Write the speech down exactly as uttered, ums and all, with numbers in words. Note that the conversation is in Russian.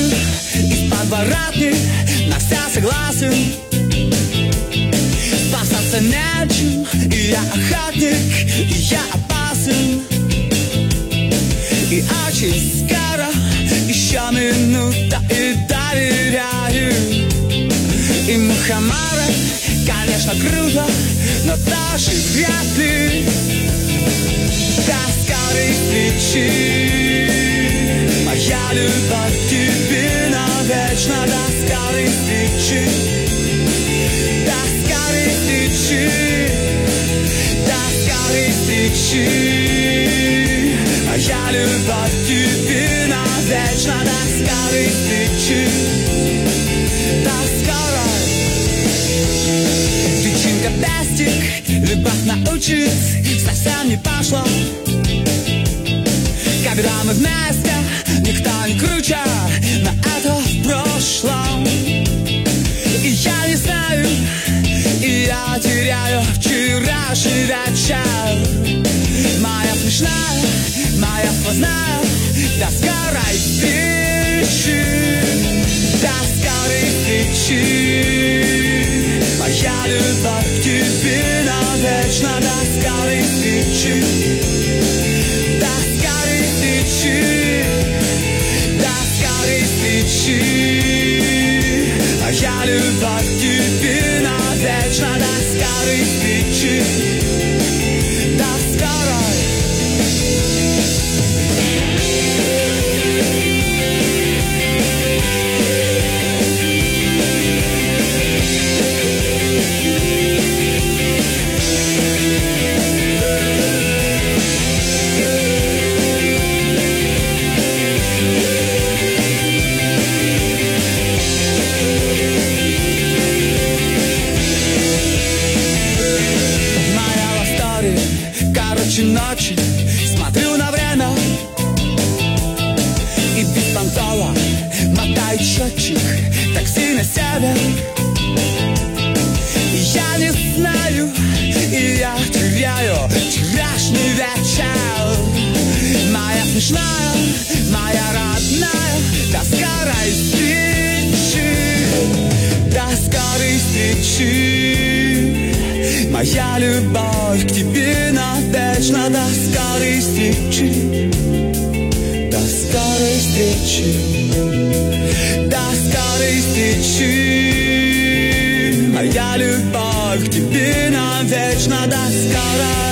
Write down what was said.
из подворотни на все согласен. Спасаться нечем, и я охотник, и я опасен. И очень скоро, еще минута, и доверяю. И мухоморы, конечно, круто, но даже вряд ли. До скорой встречи, моя любовь к тебе навечно. До скорой встречи, до скорой встречи, до скорой встречи, моя любовь к тебе навечно. До скорой встречи, до скорой. Тычинка пестик, любовь научит, совсем не пошло. Когда мы вместе, никто не круче, но это в прошлом. И я не знаю, и я теряю вчерашний вечер. Моя смешная, моя сквозная, до скорой встречи, до скорой встречи, моя любовь к тебе навечно. До скорой встречи, до скорой встречи, до скорой встречи, моя любовь к тебе навечно. До скорой встречи, до скорой. Ночи, смотрю на время и без понтола мотает счетчик такси на север. И я не знаю, и я теряю вчерашний вечер. Моя смешная, моя родная, до скорой встречи, до скорой встречи, моя любовь к тебе навечно. До скорой встречи, до скорой встречи, до скорой встречи, моя любовь к тебе навечно. До скорой.